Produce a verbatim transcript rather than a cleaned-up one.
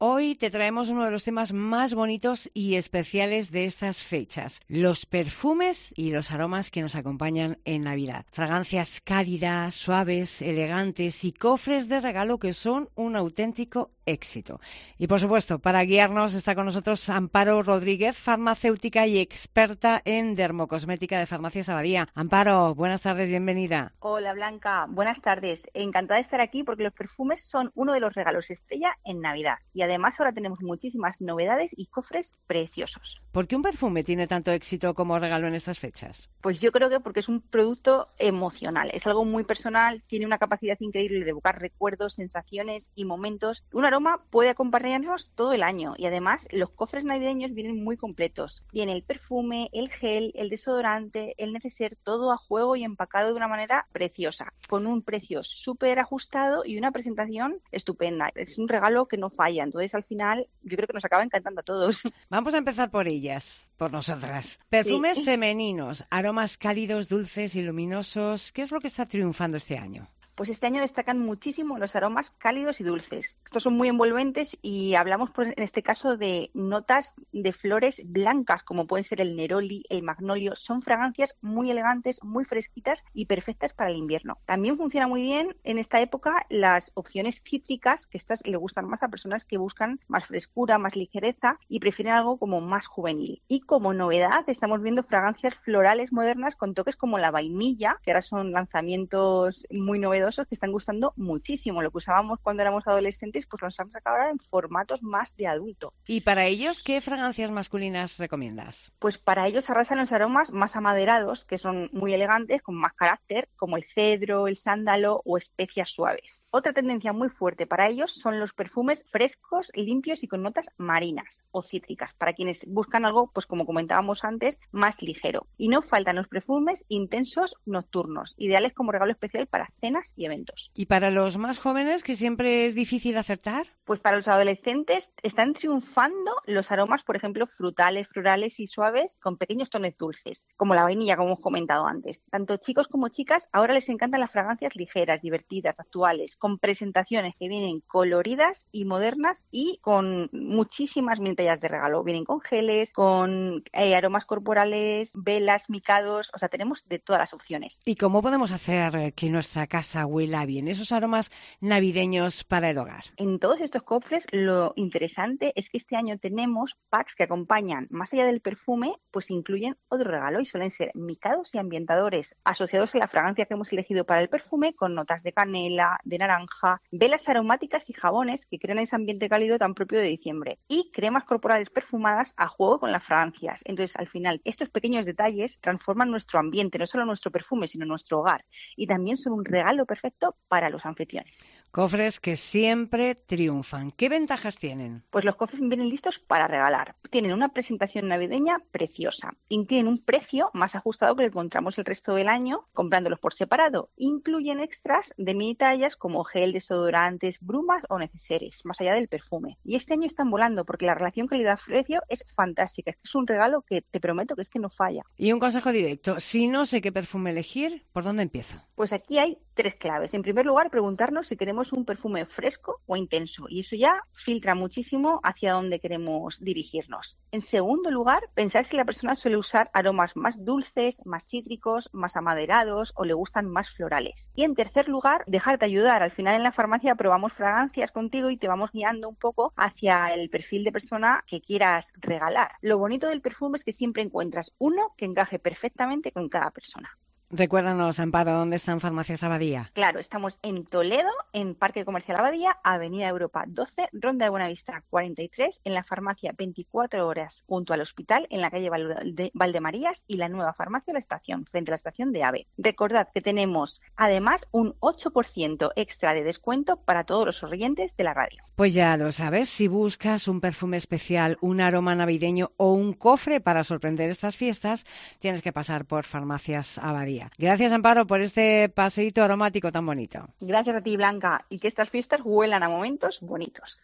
Hoy te traemos uno de los temas más bonitos y especiales de estas fechas, los perfumes y los aromas que nos acompañan en Navidad. Fragancias cálidas, suaves, elegantes y cofres de regalo que son un auténtico éxito. Y por supuesto, para guiarnos está con nosotros Amparo Rodríguez, farmacéutica y experta en dermocosmética de Farmacias Abadía. Amparo, buenas tardes, bienvenida. Hola Blanca, buenas tardes. Encantada de estar aquí porque los perfumes son uno de los regalos estrella en Navidad. Y además ahora tenemos muchísimas novedades y cofres preciosos. ¿Por qué un perfume tiene tanto éxito como regalo en estas fechas? Pues yo creo que porque es un producto emocional, es algo muy personal, tiene una capacidad increíble de evocar recuerdos, sensaciones y momentos. Un aroma puede acompañarnos todo el año y además los cofres navideños vienen muy completos. Viene el perfume, el gel, el desodorante, el neceser, todo a juego y empacado de una manera preciosa, con un precio súper ajustado y una presentación estupenda. Es un regalo que no falla, entonces al final yo creo que nos acaba encantando a todos. Vamos a empezar por ellas, por nosotras. Perfumes sí. femeninos, aromas cálidos, dulces y luminosos. ¿Qué es lo que está triunfando este año? Pues este año destacan muchísimo los aromas cálidos y dulces. Estos son muy envolventes y hablamos por, en este caso de notas de flores blancas, como pueden ser el neroli, el magnolio. Son fragancias muy elegantes, muy fresquitas y perfectas para el invierno. También funciona muy bien en esta época las opciones cítricas, que estas le gustan más a personas que buscan más frescura, más ligereza y prefieren algo como más juvenil. Y como novedad estamos viendo fragancias florales modernas con toques como la vainilla, que ahora son lanzamientos muy novedosos que están gustando muchísimo. Lo que usábamos cuando éramos adolescentes, pues los han sacado ahora en formatos más de adulto. ¿Y para ellos qué fragancias masculinas recomiendas? Pues para ellos arrasan los aromas más amaderados, que son muy elegantes, con más carácter, como el cedro, el sándalo o especias suaves. Otra tendencia muy fuerte para ellos son los perfumes frescos, limpios y con notas marinas o cítricas, para quienes buscan algo, pues como comentábamos antes, más ligero. Y no faltan los perfumes intensos nocturnos, ideales como regalo especial para cenas y eventos. ¿Y para los más jóvenes, que siempre es difícil acertar? Pues para los adolescentes están triunfando los aromas, por ejemplo, frutales, florales y suaves con pequeños tonos dulces, como la vainilla, como hemos comentado antes. Tanto chicos como chicas ahora les encantan las fragancias ligeras, divertidas, actuales, con presentaciones que vienen coloridas y modernas y con muchísimas mintallas de regalo. Vienen con geles, con eh, aromas corporales, velas, micados, o sea, tenemos de todas las opciones. ¿Y cómo podemos hacer que nuestra casa huela bien, esos aromas navideños para el hogar? En todos estos cofres lo interesante es que este año tenemos packs que acompañan, más allá del perfume, pues incluyen otro regalo y suelen ser micados y ambientadores asociados a la fragancia que hemos elegido para el perfume con notas de canela, de naranja, velas aromáticas y jabones que crean ese ambiente cálido tan propio de diciembre y cremas corporales perfumadas a juego con las fragancias. Entonces, al final, estos pequeños detalles transforman nuestro ambiente, no solo nuestro perfume, sino nuestro hogar y también son un regalo perfecto para los anfitriones. Cofres que siempre triunfan. ¿Qué ventajas tienen? Pues los cofres vienen listos para regalar. Tienen una presentación navideña preciosa y tienen un precio más ajustado que el que encontramos el resto del año comprándolos por separado. Incluyen extras de mini tallas como gel, desodorantes, brumas o neceseres, más allá del perfume. Y este año están volando porque la relación calidad-precio es fantástica. Es un regalo que te prometo que es que no falla. Y un consejo directo, si no sé qué perfume elegir, ¿por dónde empiezo? Pues aquí hay tres claves. En primer lugar, preguntarnos si queremos un perfume fresco o intenso y eso ya filtra muchísimo hacia dónde queremos dirigirnos. En segundo lugar, pensar si la persona suele usar aromas más dulces, más cítricos, más amaderados o le gustan más florales. Y en tercer lugar, dejarte ayudar. Al final en la farmacia probamos fragancias contigo y te vamos guiando un poco hacia el perfil de persona que quieras regalar. Lo bonito del perfume es que siempre encuentras uno que encaje perfectamente con cada persona. Recuérdanos, Amparo, ¿dónde están Farmacias Abadía? Claro, estamos en Toledo, en Parque Comercial Abadía, Avenida Europa doce, Ronda de Buenavista cuarenta y tres, en la farmacia veinticuatro horas junto al hospital, en la calle Valde- Valdemarías y la nueva farmacia La Estación, frente a la estación de AVE. Recordad que tenemos además un ocho por ciento extra de descuento para todos los oyentes de la radio. Pues ya lo sabes, si buscas un perfume especial, un aroma navideño o un cofre para sorprender estas fiestas, tienes que pasar por Farmacias Abadía. Gracias, Amparo, por este paseíto aromático tan bonito. Gracias a ti, Blanca, y que estas fiestas huelan a momentos bonitos.